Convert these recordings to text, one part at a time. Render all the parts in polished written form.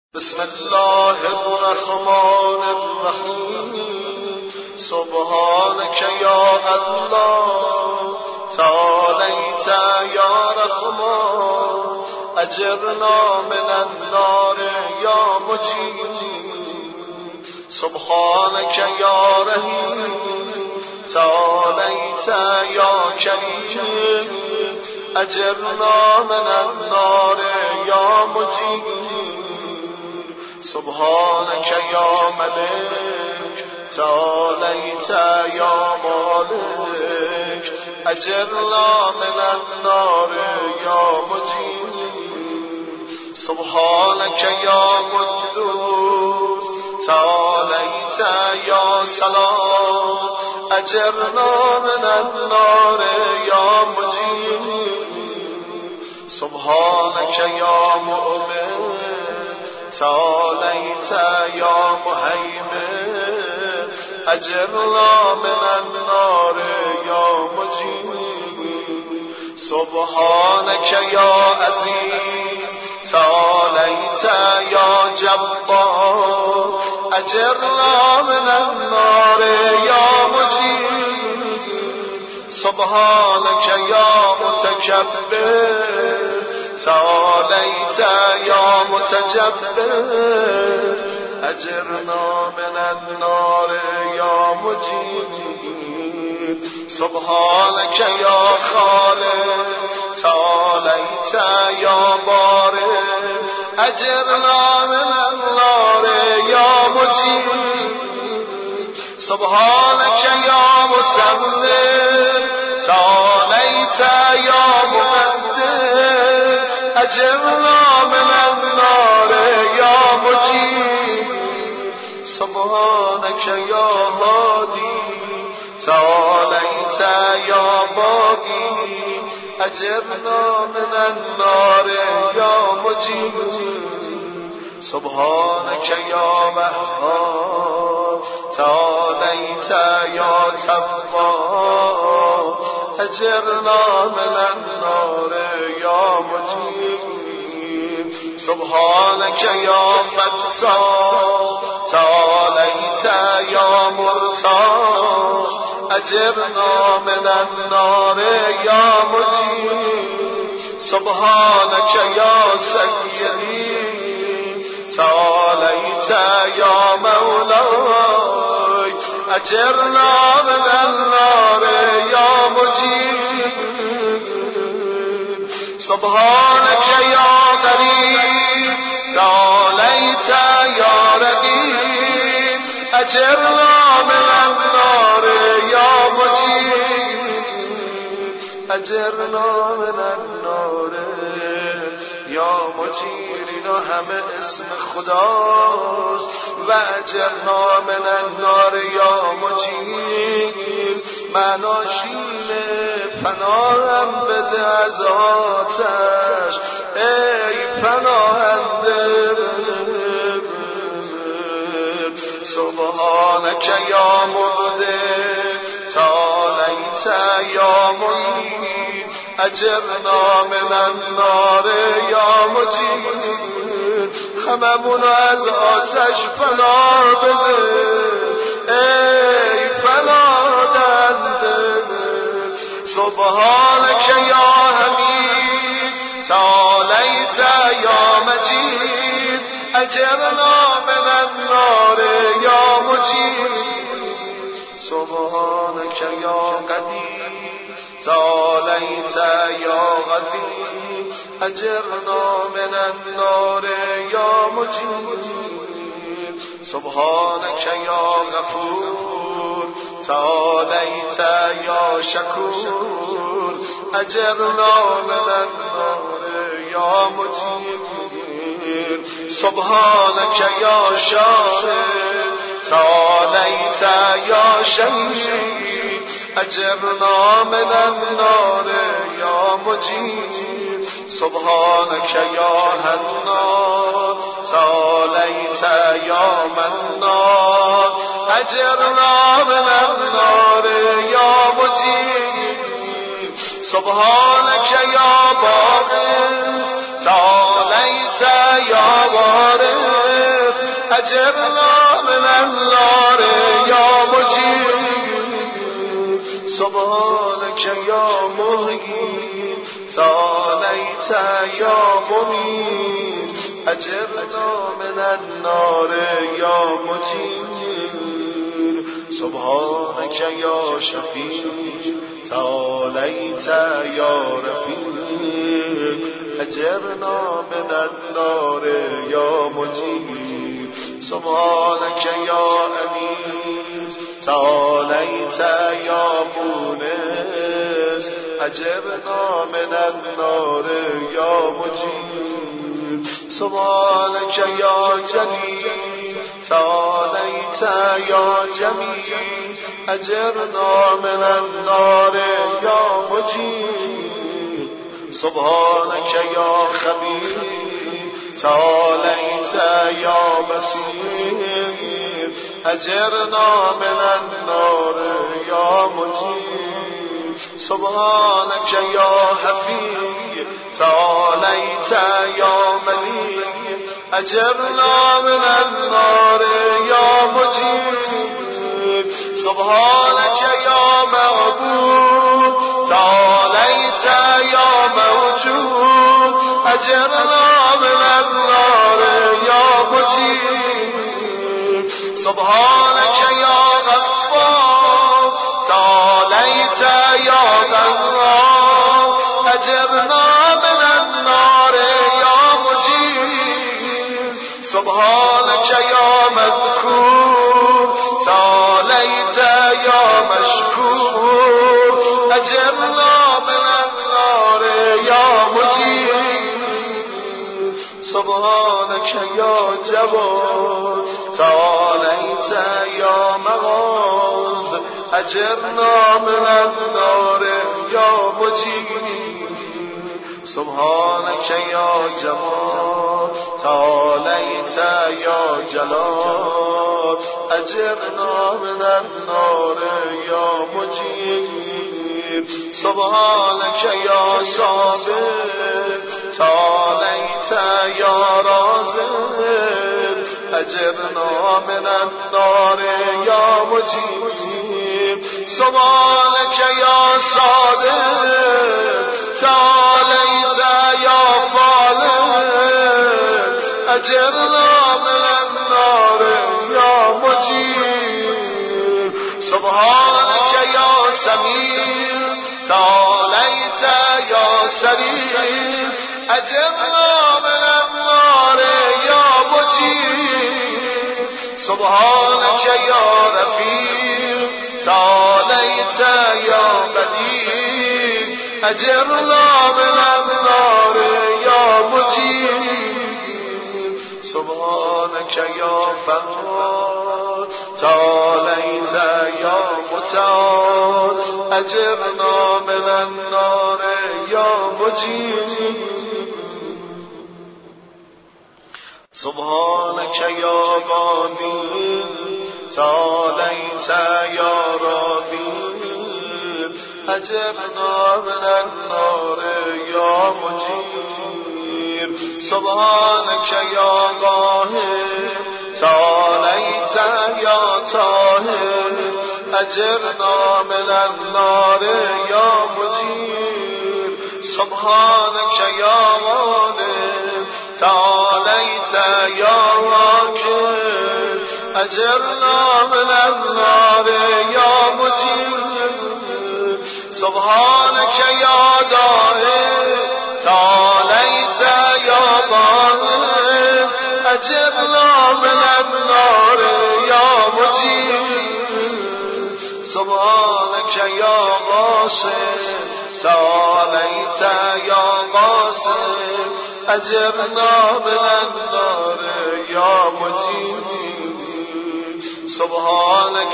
بسم الله الرحمن الرحیم سبحانك یا الله تعالیت یا رحمان اجرنا من النار یا مجید سبحانك یا رحیم تعالیت یا کریم اجرنا من النار یا مجید سبحانك یا ملك تعالیت یا مالک اجرنا من النار یا مجید سبحانك یا قدوس تعالیت یا سلام اجرنا من النار یا مجید سبحانك یا مؤمن تعالیت یا مهیمن اجرنا من النار یا مجید سبحانك یا عزیز تعالیت یا جبار اجرنا من النار یا مجید سبحانك یا متکبر تعالیت یا متجبر اجرنا من النار یا مجید سبحانك یا خالق تعالیت یا بارئ اجرنا من النار یا مجید سبحانك یا مصور تعالیت یا مقدر اجرنا من النار یا مجید سبحانك یا هادی تعالیت یا باقی اجرنا من النار یا مجید سبحانك یا وهاب تعالیت یا تواب اجرنا من النار یا مجید سبحانك یا فتاح تعالیت یا مرتاح اجرنا من النار یا مجید سبحانك یا سیدی تعالیت یا مولاي اجرنا من النار یا مجید سبحانك یا قریب تعالیت یا رقیب اجرنا من النار یا مجید اجرنا من النار یا مجید. اینا همه اسم خداست و اجرنا من النار یا مجید معناشینه پناهم بده از آتش ای پناهنده سبحانك یا مبدع تعالیت یا معید اجرنا من النار یا مجید هممون از آتش پناه بده ای پناهنده سبحانك یا حمید تعالیت یا مجید اجرنا من النار یا مجید سبحانك یا قدیر تعالیت یا قدیر اجرنا من النار یا مجید سبحانك یا غفور تعالیت یا شکور اجرنا من النار یا مجید سبحانك یا شاهد تعالیت یا شهید اجرنا من النار یا مجید سبحانك یا حنان تعالیت یا منان اجرنا من النار یا مجید سبحانك یا باقی تعالیت یا وارث أجرنا من النار يا مجيب سبحانك يا محيي تعاليت يا مميت أجرنا من النار يا مجيب سبحانك يا شفيع تعاليت يا رفيق أجرنا من النار يا مجيب سبحانك يا أنيس تعاليت يا مونس أجرنا من النار يا مجيب سبحانك يا جليل تعاليت يا جميل أجرنا من النار يا مجيب سبحانك يا خبير تعاليت يا بصير أجرنا من النار يا مجيب سبحانك يا حفيظ تعاليت يا مليك أجرنا من النار يا مجيب سبحانك يا معبود تعاليت يا موجود أجرنا من النار يا مجيب سبحانك يا غفار تعاليت يا غفار أجرنا من النار يا مجيب سبحانك يا مذكور تعاليت يا مشكور أجرنا من النار يا مجيب سبحانك يا جواد تعاليت يا مغاث أجرنا من النار يا مجيب سبحانك يا جمال تعاليت يا جلال أجرنا من النار يا مجيب سبحانك يا صابر تعاليت يا رازق أجرنا من النار يا مجيب سبحانك يا صادق تعاليت يا فالق أجرنا من النار يا مجيب سبحانك يا سميع تعاليت يا سريع أجرنا من النار يا مجيب سبحانك يا رفيع تعاليت يا بديع أجرنا من النار يا مجيب سبحانك يا فراد تعاليت يا متعال أجرنا من النار يا مجيب سبحانك يا غني تعاليت يا رفيق أجرنا من النار يا مجيب سبحانك يا قاهر تعاليت يا طاهر أجرنا من النار يا مجيب سبحانك يا غالب تعاليت يا واكب أجرنا من النار يا مجيب سبحانك يا دائم تعاليت يا ظاهر أجرنا من النار يا مجيب سبحانك يا غاصب تعاليت يا قاسم أجرنا من النار يا مجيب سبحانك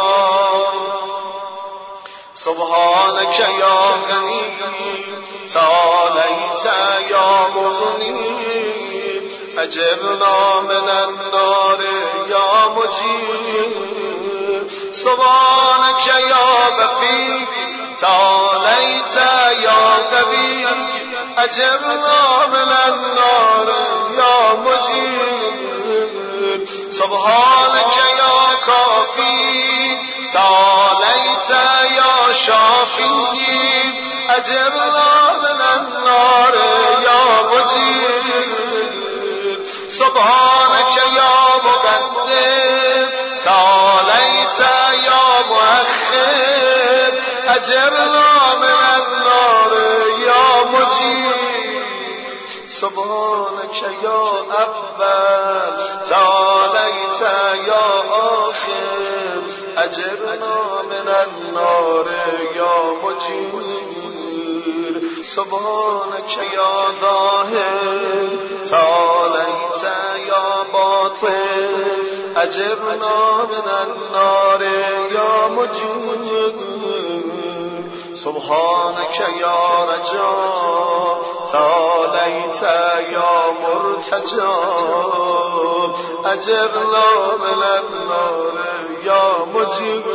يا غني تعاليت يا مغني أجرنا من النار يا مجيب سبحانك يا بقي تعاليت يا قوي أجرنا من النار يا مجيب سبحانك يا كافي تعاليت يا شافي أجرنا من النار يا مجيب سبحانك يا مقدم تعاليت يا مؤخر أجرنا من النار يا مجيب سبحانك يا أول تعاليت يا آخر أجرنا من النار يا مجير سبحانك يا ظاهر تعاليت يا باطن أجرنا من النار يا مجير سبحانك يا رجاء تعاليت يا مرتجى أجرنا من النار يا مجير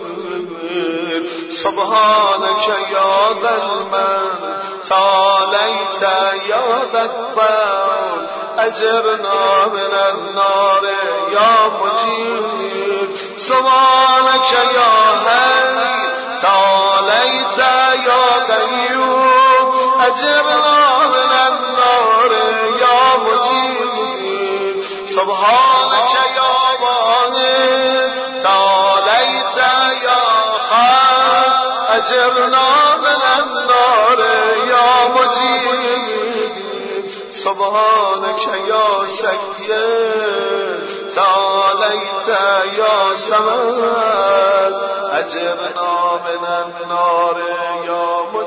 سبحانك يا ذا المن تعاليت يا ذا الطول أجرنا من النار يا مجير سبحانك يا هادي تعاليت يا قيوم أجرنا من النار يا مجير سبحانك يا واحد تعاليت يا خالق أجرنا من النار يا مجير سبحانك يا سيد تعاليت يا سمد أجرنا من النار يا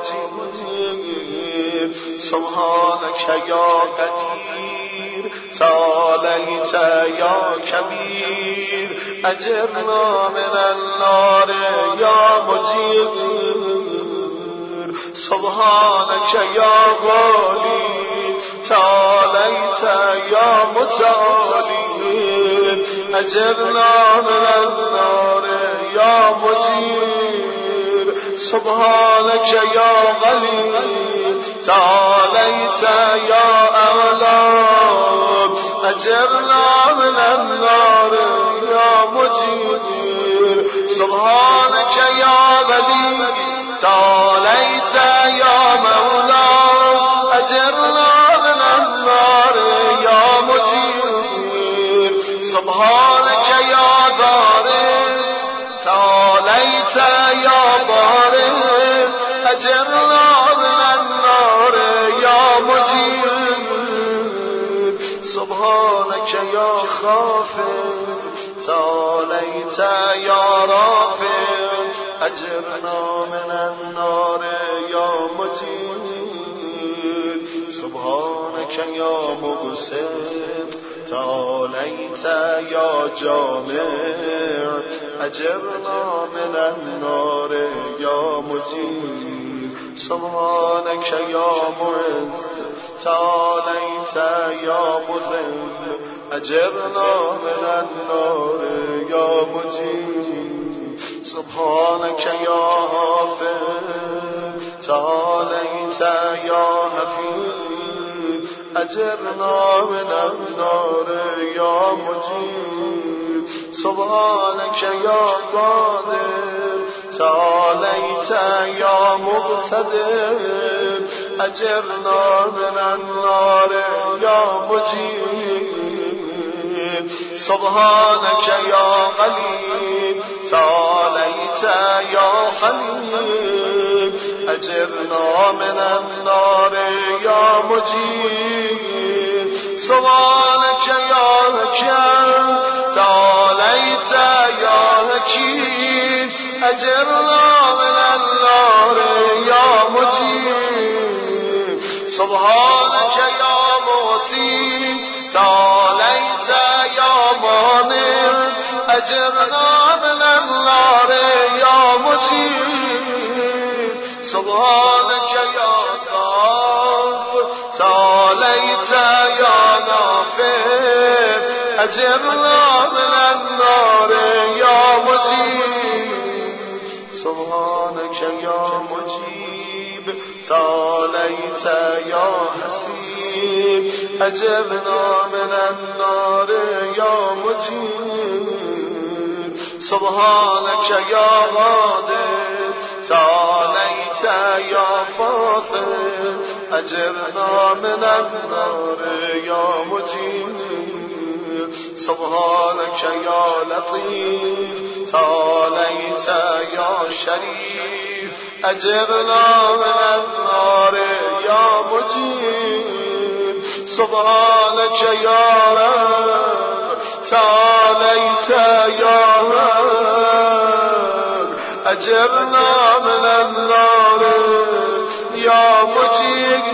مجير سبحانك يا قدير تعاليت يا كبير أجرنا من النار يا مجير سبحانك يا غالي تعاليت يا متعالي أجرنا من النار يا مجير سبحانك يا غني تعاليت يا أولاد أجرنا من النار يا مجير سبحانك يا غني تعاليت يا مولاي أجرنا من النار يا مجير سبحانك يا ضارب تعاليت يا ضارب أجرنا من النار يا مجير سبحانك يا خافض تعاليت يا رافع أجرنا من النار يا مجير سبحانك يا مبسط تعاليت يا جامع أجرنا من النار يا مجير سبحانك يا معز تعاليت يا مذل أجرنا من النار يا مجير سبحانك يا حافظ تعاليت يا حفيظ أجرنا من النار يا مجير سبحانك يا قادر تعاليت يا مقتدر أجرنا من النار يا مجير سبحانك يا غني تعاليت يا حليم أجرنا من النار يا مجير سبحانك يا حكيم تعاليت يا حكيم أجرنا من النار يا مجير سبحانك يا معطي تعاليت يا مانع أجرنا من النار يا مجير سبحانك يا غافر تعاليت يا نافع أجرنا من النار يا مجير سبحانك يا مجيب تعاليت يا حسيب أجرنا من النار يا مجيب سبحانك يا قادر تعاليت يا فاطر أجرنا من النار يا مجيب سبحانك يا لطيف تعاليت يا شريف أجرنا من النار يا مجيب سبحانك يا رب تعاليت يا رب أجرنا من النار يا مجيب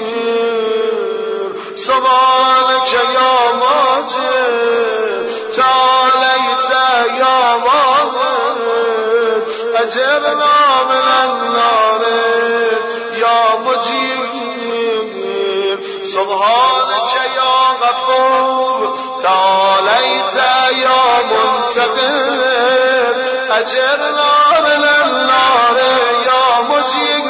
سبحانك يا ماجد تعاليت يا ماجد أجرنا من النار يا مجيب سبحانك يا غفور تعاليت يا منتقم أجرنا من النار يا مجيب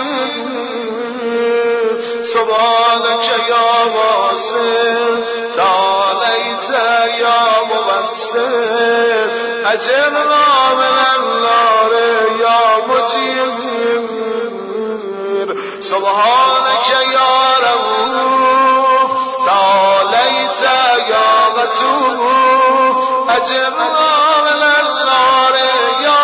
سبحانك يا واصل تعاليت يا مبصر أجرنا من النار يا مجيب سبحانك يا رؤوف تعاليت يا غفور أجرنا من النار يا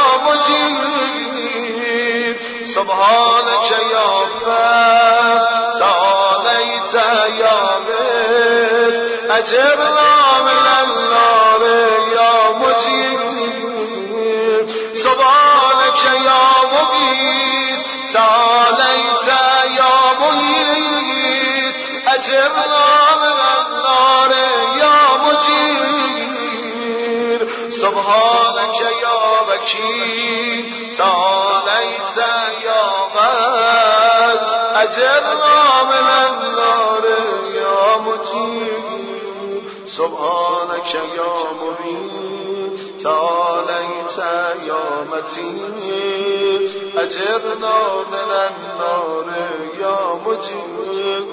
مجيب سبحانك يا فاتح تعاليت يا بيت أجرنا من النار يا مجيب سبحانك يا مغيث تعاليت يا مغيث أجرنا من النار يا مجيب سبحانك يا وكيل تعاليت يا غد أجرنا من النار يا مجيب سبحانك يا مبين تعاليت يا متين أجرنا من النار يا مجيب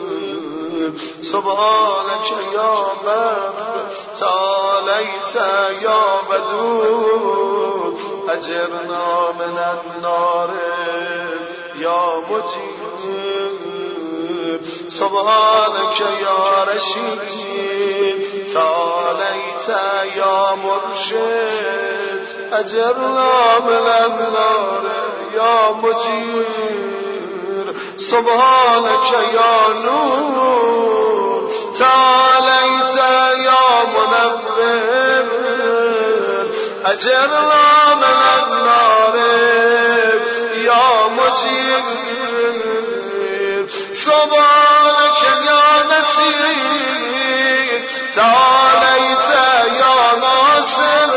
سبحانك يا بر تعاليت يا بدود أجرنا من النار يا مجيب سبحانك يا رشيد تعاليت يا مرشد أجرنا من النار يا مجير سبحانك يا نور تعاليت يا منور أجرنا من النار يا مجير سبحانك يا نسير تعاليت يا ناصر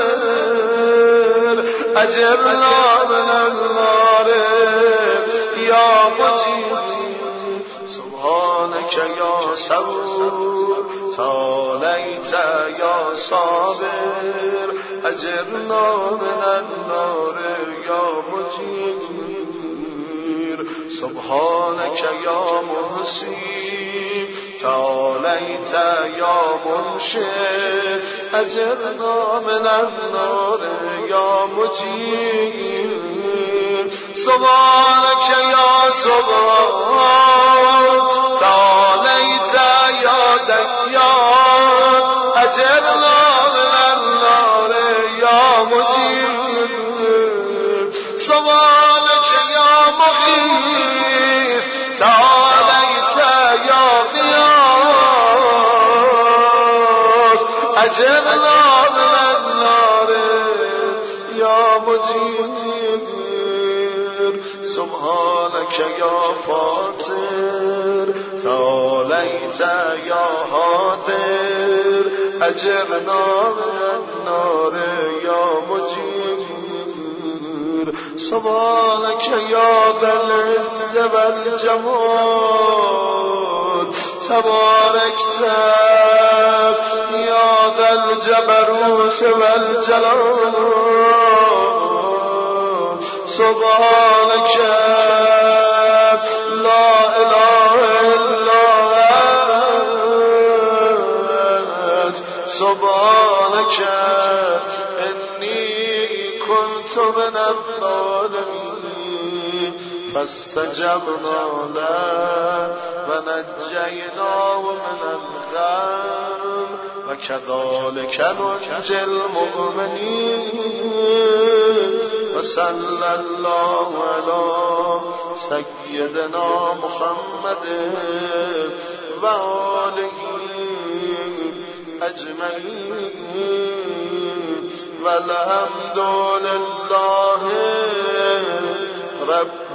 أجرنا من النار يا مجيب سبحانك يا صبور تعاليت يا صابر أجرنا من النار يا مجيب سبحانك يا محسن تعاليت يا منشد أجرنا من النار يا مجيب سبحانك يا سبحان تعاليت يا ديان أجرنا من النار يا مجيب سبحانك يا مغيث تعاليت يا غياث أجرنا من النار يا مجيب سبحانك يا فاطر تعاليت يا هادر أجرنا من النار يا مجيب سبحانك يا ذا العز والجمال تباركت يا ذا الجبروت والجلال سبحانك لا إله إلا أنت سبحانك إني كنت من الظالمين فاستجبنا له ونجيناه من الغم وكذلك ننجي المؤمنين وصلى الله على سيدنا محمد وآله أجمعين والحمد لله رب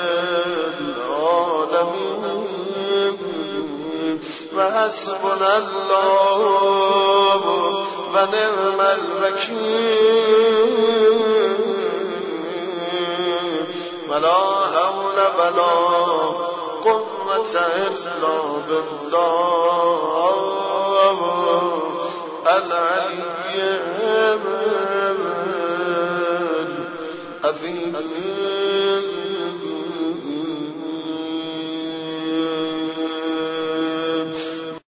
العالمين وحسبنا الله ونعم الوكيل ولا حول ولا قوة إلا بالله العلي